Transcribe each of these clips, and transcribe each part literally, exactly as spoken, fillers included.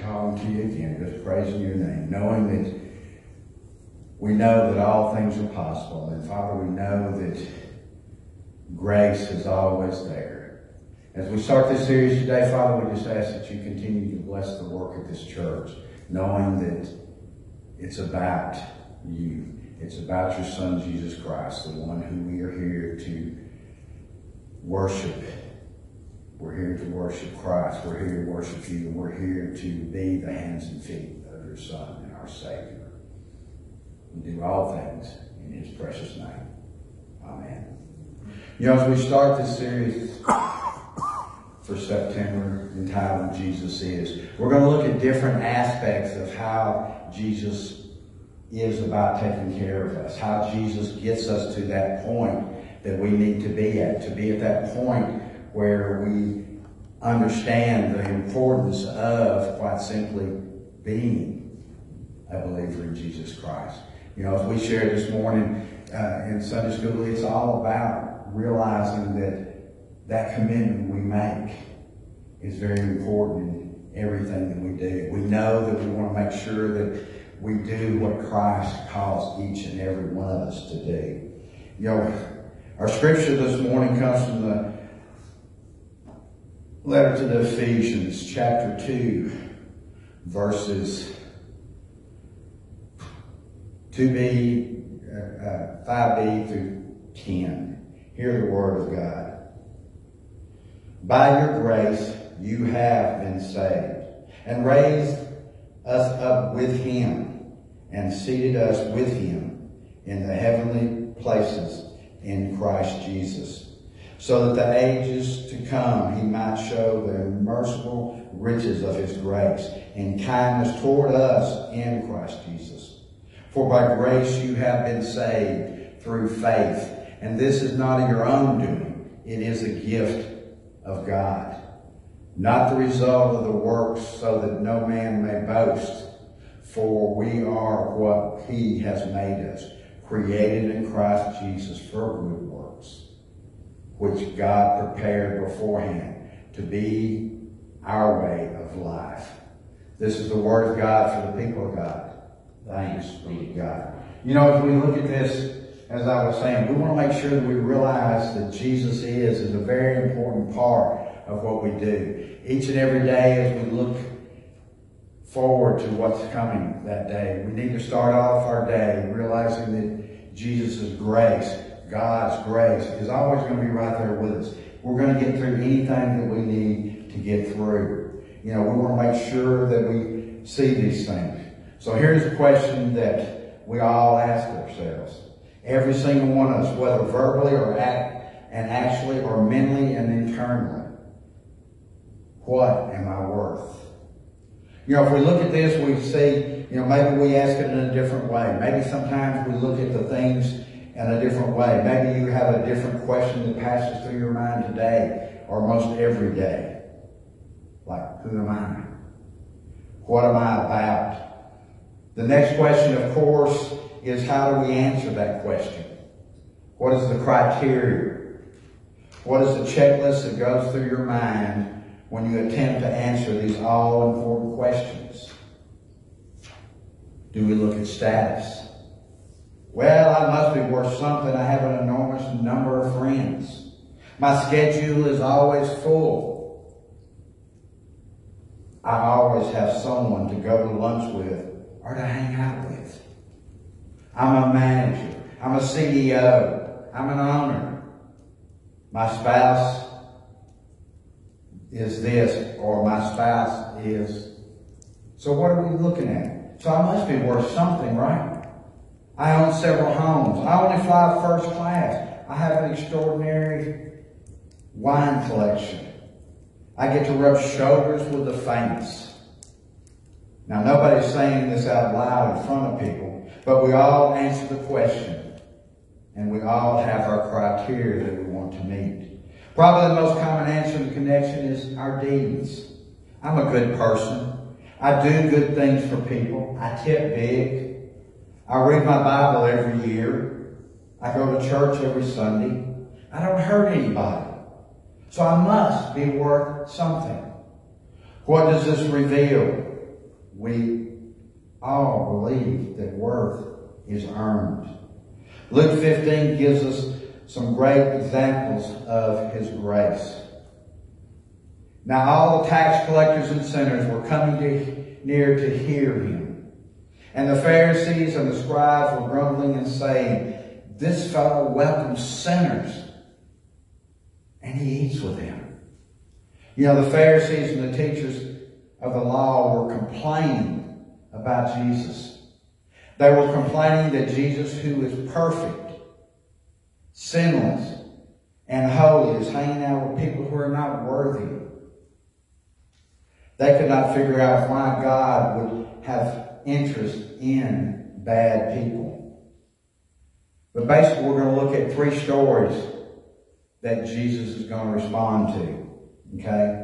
calling to you again, just praising your name, knowing that we know that all things are possible. And Father, we know that grace is always there. As we start this series today, Father, we just ask that you continue to bless the work of this church, knowing that it's about you. It's about your Son, Jesus Christ, the one who we are here to worship. We're here to worship Christ. We're here to worship you. We're here to be the hands and feet of your Son and our Savior. We do all things in his precious name. Amen. You know, as we start this series for September entitled Jesus Is, we're going to look at different aspects of how Jesus is about taking care of us, how Jesus gets us to that point that we need to be at, to be at that point where we understand the importance of, quite simply, being a believer in Jesus Christ. You know, as we shared this morning uh, in Sunday school, it's all about realizing that that commitment we make is very important in everything that we do. We know that we want to make sure that we do what Christ calls each and every one of us to do. You know, our scripture this morning comes from the letter to the Ephesians, chapter two, verses two b, uh, five b through ten. Hear the word of God. By your grace you have been saved, and raised us up with him, and seated us with him in the heavenly places in Christ Jesus, so that the ages to come he might show the merciful riches of his grace and kindness toward us in Christ Jesus. For by grace you have been saved through faith, and this is not of your own doing, it is a gift of God, not the result of the works, so that no man may boast. For we are what he has made us, created in Christ Jesus for good works, which God prepared beforehand to be our way of life. This is the word of God for the people of God. Thanks be to God. You know, as we look at this, as I was saying, we want to make sure that we realize that Jesus is, is a very important part of what we do. Each and every day as we look forward to what's coming that day, we need to start off our day realizing that Jesus' grace, God's grace, is always going to be right there with us. We're going to get through anything that we need to get through. You know, we want to make sure that we see these things. So here's a question that we all ask ourselves. Every single one of us, whether verbally or act, and actually or mentally and internally. What am I worth? You know, if we look at this, we see, you know, maybe we ask it in a different way. Maybe sometimes we look at the things in a different way. Maybe you have a different question that passes through your mind today or most every day. Like, who am I? What am I about? The next question, of course, is how do we answer that question? What is the criteria? What is the checklist that goes through your mind when you attempt to answer these all-important questions? Do we look at status? Well, I must be worth something. I have an enormous number of friends. My schedule is always full. I always have someone to go to lunch with or to hang out with. I'm a manager. I'm a C E O. I'm an owner. My spouse is this, or my spouse is. So what are we looking at? So I must be worth something, right? I own several homes. I only fly first class. I have an extraordinary wine collection. I get to rub shoulders with the famous. Now, nobody's saying this out loud in front of people, but we all answer the question, and we all have our criteria that we want to meet. Probably the most common answer in the connection is our deeds. I'm a good person. I do good things for people. I tip big. I read my Bible every year. I go to church every Sunday. I don't hurt anybody. So I must be worth something. What does this reveal? we all believe that worth is earned. Luke fifteen gives us some great examples of his grace. Now all the tax collectors and sinners were coming to, near to hear him. And the Pharisees and the scribes were grumbling and saying, "This fellow welcomes sinners, and he eats with them." You know, the Pharisees and the teachers of the law were complaining about Jesus. They were complaining that Jesus, who is perfect, sinless, and holy, is hanging out with people who are not worthy. They could not figure out why God would have interest in bad people. But basically, we're going to look at three stories that Jesus is going to respond to. Okay?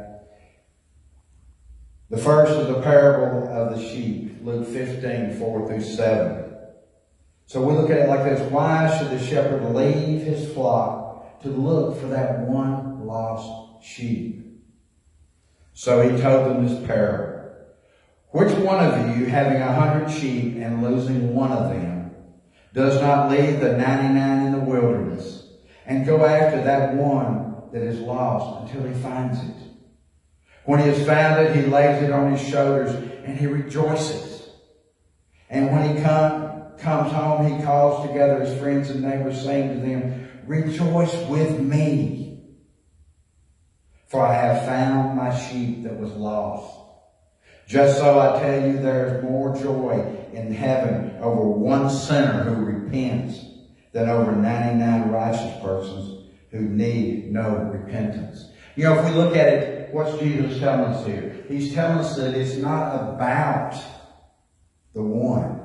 The first is the parable of the sheep, Luke fifteen, four through seven. So we look at it like this. Why should the shepherd leave his flock to look for that one lost sheep? So he told them this parable. Which one of you, having a hundred sheep and losing one of them, does not leave the ninety-nine in the wilderness and go after that one that is lost until he finds it? When he has found it, he lays it on his shoulders and he rejoices. And when he come, comes home, he calls together his friends and neighbors, saying to them, "Rejoice with me, for I have found my sheep that was lost." Just so I tell you, there is more joy in heaven over one sinner who repents than over ninety-nine righteous persons who need no repentance. You know, if we look at it, what's Jesus telling us here? He's telling us that it's not about the one.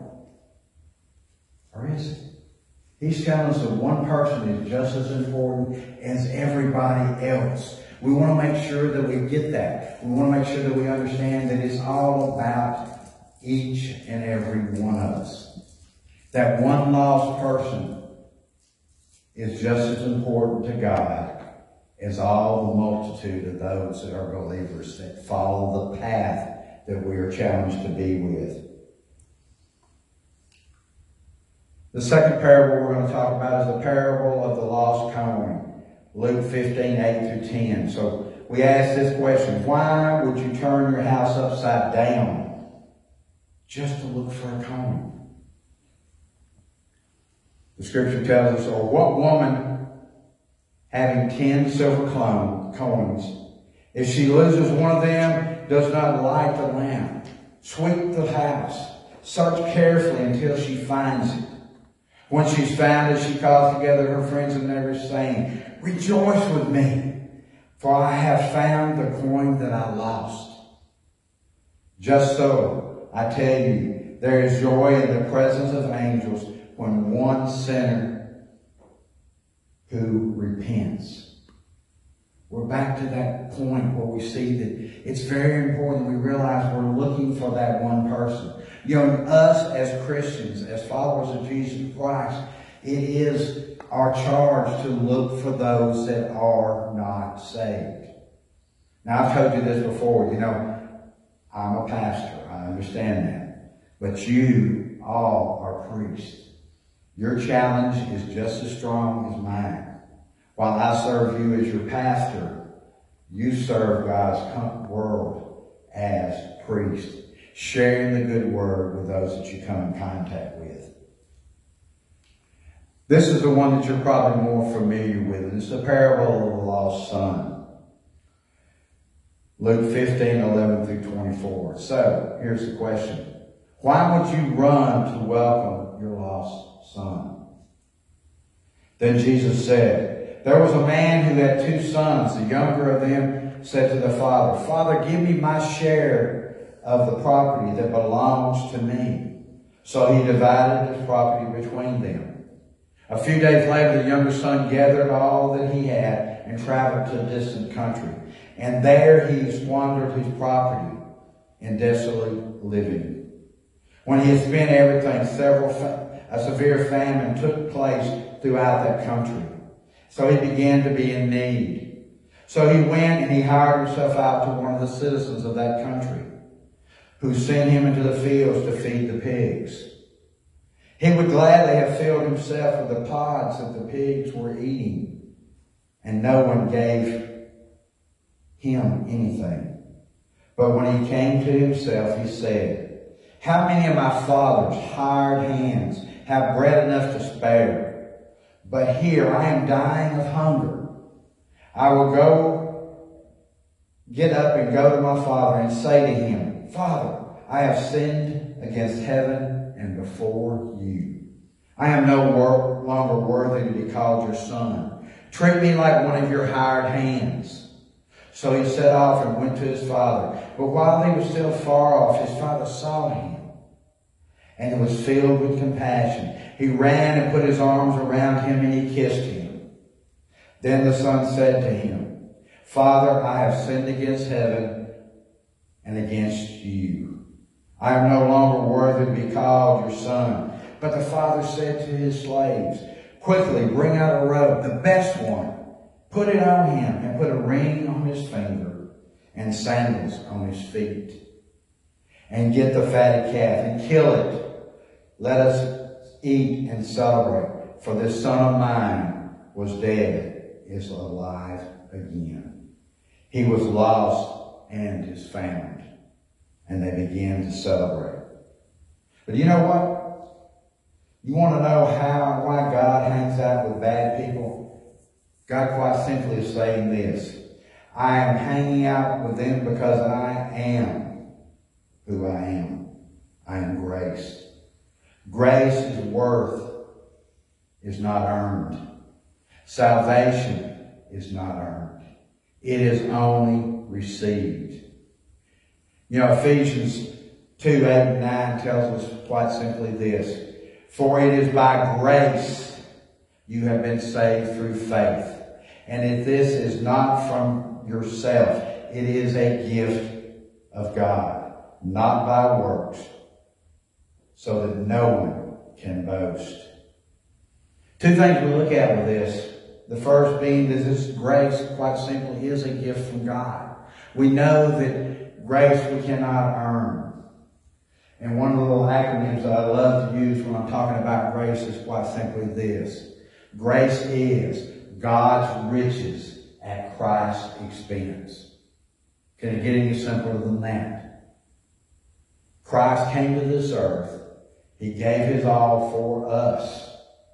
Or is it? He's telling us that one person is just as important as everybody else. We want to make sure that we get that. We want to make sure that we understand that it's all about each and every one of us. That one lost person is just as important to God as all the multitude of those that are believers that follow the path that we are challenged to be with. The second parable we're going to talk about is the parable of the lost coin, Luke fifteen, eight through ten. So we ask this question: why would you turn your house upside down just to look for a coin? The scripture tells us, or what woman having ten silver coins, if she loses one of them, does not light the lamp, sweep the house, search carefully until she finds it? When she's found it, she calls together her friends and neighbors, saying, "Rejoice with me, for I have found the coin that I lost." Just so, I tell you, there is joy in the presence of angels when one sinner who repents. We're back to that point where we see that it's very important we realize we're looking for that one person. You know, us as Christians, as followers of Jesus Christ, it is our charge to look for those that are not saved. Now, I've told you this before. You know, I'm a pastor. I understand that. But you all are priests. Your challenge is just as strong as mine. While I serve you as your pastor, you serve God's world as priest, sharing the good word with those that you come in contact with. This is the one that you're probably more familiar with, and it's the parable of the lost son. Luke fifteen, eleven through twenty-four. So, here's the question. Why would you run to welcome your lost son? Then Jesus said, there was a man who had two sons. The younger of them said to the father, "Father, give me my share of the property that belongs to me." So he divided his property between them. A few days later, the younger son gathered all that he had and traveled to a distant country. And there he squandered his property in desolate living. When he had spent everything, several fa- a severe famine took place throughout that country. So he began to be in need. So he went and he hired himself out to one of the citizens of that country, who sent him into the fields to feed the pigs. He would gladly have filled himself with the pods that the pigs were eating, and no one gave him anything. But when he came to himself, he said, "How many of my father's hired hands have bread enough to spare? But here I am dying of hunger. I will go, get up and go to my father and say to him, 'Father, I have sinned against heaven and before you. I am no wor- longer worthy to be called your son. Treat me like one of your hired hands.' So he set off and went to his father. But while he was still far off, his father saw him and was filled with compassion. He ran and put his arms around him and he kissed him. Then the son said to him, 'Father, I have sinned against heaven and against you. I am no longer worthy to be called your son.' But the father said to his slaves, 'Quickly bring out a robe, the best one. Put it on him and put a ring on his finger and sandals on his feet. And get the fatted calf and kill it. Let us eat and celebrate. For this son of mine was dead, is alive again. He was lost and is found.' And they began to celebrate." But you know what? You want to know how, why God hangs out with bad people? God quite simply is saying this: I am hanging out with them because I am who I am. I am grace. Grace's worth is not earned. Salvation is not earned. It is only received. You know, Ephesians two, eight and nine tells us quite simply this: "For it is by grace you have been saved through faith. And if this is not from yourself, it is a gift of God, not by works, so that no one can boast." Two things we look at with this. The first being that this grace, quite simply, is a gift from God. We know that grace we cannot earn. And one of the little acronyms that I love to use when I'm talking about grace is quite simply this: grace is God's riches at Christ's expense. Can it get any simpler than that? Christ came to this earth. He gave his all for us.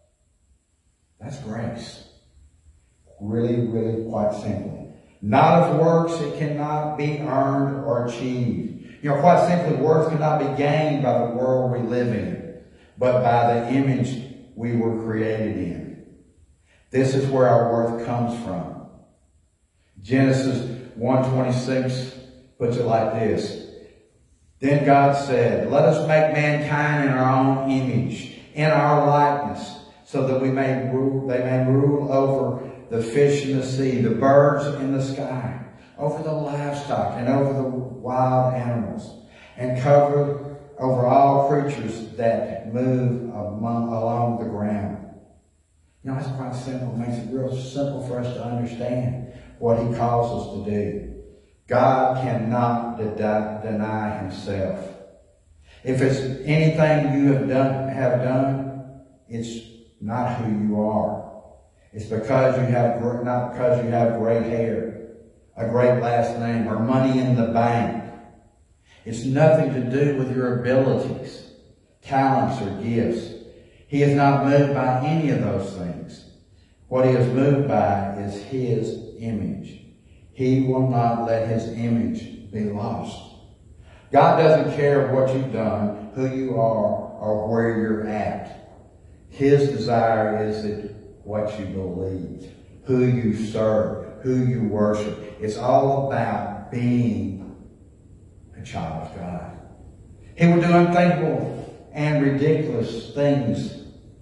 That's grace. Really, really quite simply. Not of works, it cannot be earned or achieved. You know, quite simply, worth cannot be gained by the world we live in, but by the image we were created in. This is where our worth comes from. Genesis one twenty-six puts it like this: "Then God said, let us make mankind in our own image, in our likeness, so that we may rule, they may rule over the fish in the sea, the birds in the sky, over the livestock, and over the wild animals, and cover over all creatures that move among, along the ground." You know, that's quite simple. It makes it real simple for us to understand what he calls us to do. God cannot de- deny himself. If it's anything you have done, have done, it's not who you are. It's because you have, not because you have great hair, a great last name, or money in the bank. It's nothing to do with your abilities, talents, or gifts. He is not moved by any of those things. What he is moved by is his image. He will not let his image be lost. God doesn't care what you've done, who you are, or where you're at. His desire is that what you believe, who you serve, who you worship. It's all about being a child of God. He will do unthinkable and ridiculous things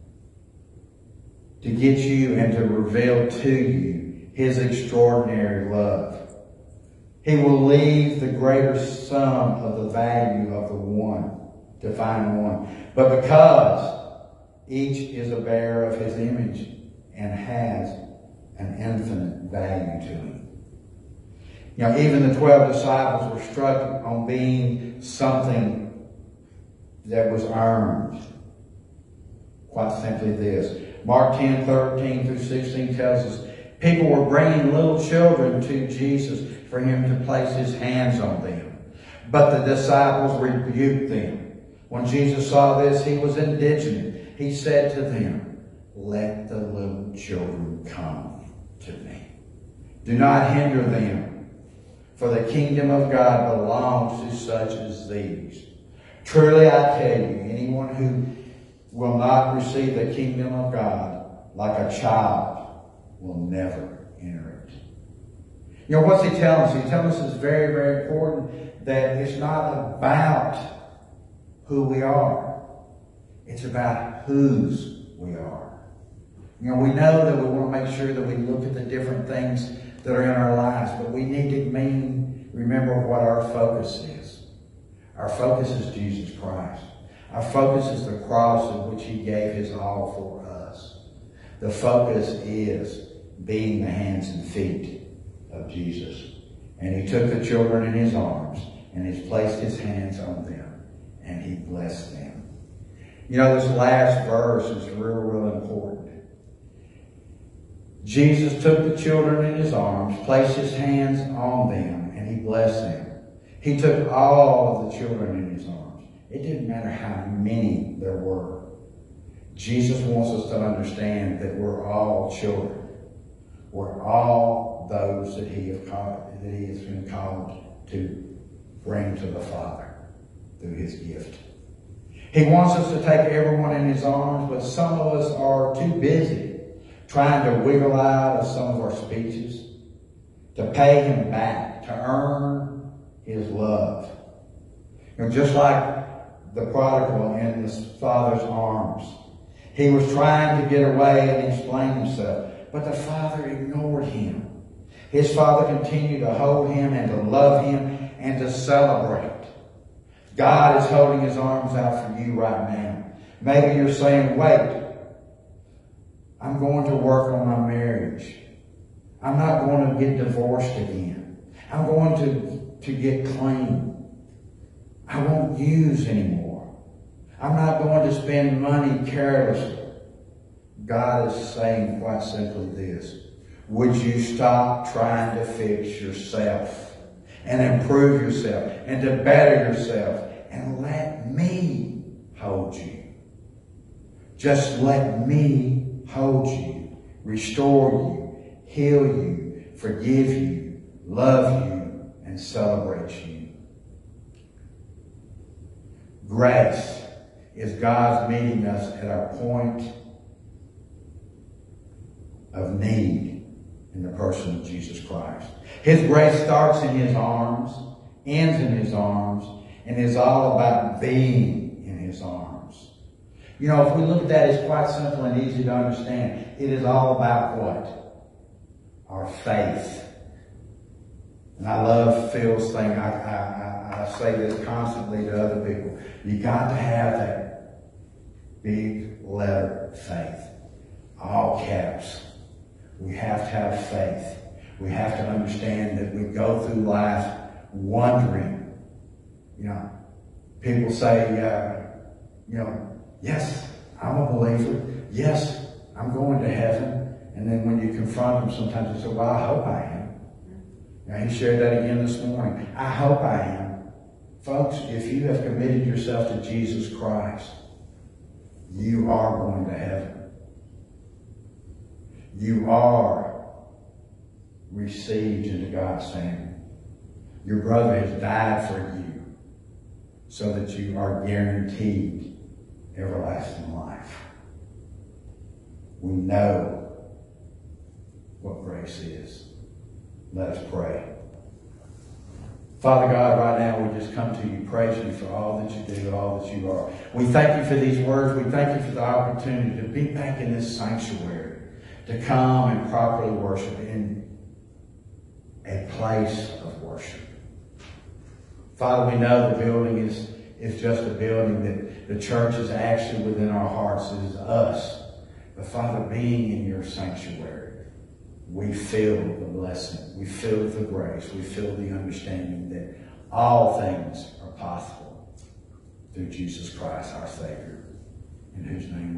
to get you and to reveal to you his extraordinary love. He will leave the greater sum of the value of the one to find one. But because each is a bearer of his image and has an infinite value to him. You know, even the twelve disciples were struck on being something that was earned. Quite simply this. Mark ten, thirteen through sixteen tells us people were bringing little children to Jesus for him to place his hands on them. But the disciples rebuked them. When Jesus saw this, he was indignant. He said to them, "Let the little children come to me. Do not hinder them, for the kingdom of God belongs to such as these. Truly I tell you, anyone who will not receive the kingdom of God like a child will never enter it." You know, what's he telling us? He's telling us it's very, very important that it's not about who we are. It's about whose we are. You know, we know that we want to make sure that we look at the different things that are in our lives, but we need to mean, remember what our focus is. Our focus is Jesus Christ. Our focus is the cross in which he gave his all for us. The focus is being the hands and feet of Jesus. And he took the children in his arms and he's placed his hands on them and he blessed them. You know, this last verse is real, real important. Jesus took the children in his arms, placed his hands on them, and he blessed them. He took all of the children in his arms. It didn't matter how many there were. Jesus wants us to understand that we're all children. We're all those that he, have called, that he has been called to bring to the Father through his gift. He wants us to take everyone in his arms, but some of us are too busy trying to wiggle out of some of our speeches, to pay him back, to earn his love. You know, just like the prodigal in his father's arms. He was trying to get away and explain himself, but the father ignored him. His father continued to hold him and to love him and to celebrate. God is holding his arms out for you right now. Maybe you're saying, wait, I'm going to work on my marriage. I'm not going to get divorced again. I'm going to, to get clean. I won't use anymore. I'm not going to spend money carelessly. God is saying quite simply this. Would you stop trying to fix yourself and improve yourself and to better yourself and let me hold you? Just let me hold you, restore you, heal you, forgive you, love you, and celebrate you. Grace is God's meeting us at our point of need in the person of Jesus Christ. His grace starts in his arms, ends in his arms, and is all about being in his arms. You know, if we look at that, it's quite simple and easy to understand. It is all about what? Our faith. And I love Phil's thing. I, I, I say this constantly to other people. You got to have that big letter faith. All caps. We have to have faith. We have to understand that we go through life wondering. You know, people say, uh, you know, yes, I'm a believer. Yes, I'm going to heaven. And then when you confront them, sometimes they say, well, I hope I am. Now, he shared that again this morning. I hope I am. Folks, if you have committed yourself to Jesus Christ, you are going to heaven. You are received into God's family. Your brother has died for you so that you are guaranteed everlasting life. We know what grace is. Let us pray. Father God, right now we just come to you, praise you for all that you do, all that you are. We thank you for these words. We thank you for the opportunity to be back in this sanctuary, to come and properly worship in a place of worship. Father, we know the building is, is just a building, that the church is actually within our hearts. It is us. But Father, being in your sanctuary, we feel the blessing, we feel the grace, we feel the understanding that all things are possible through Jesus Christ, our Savior, in whose name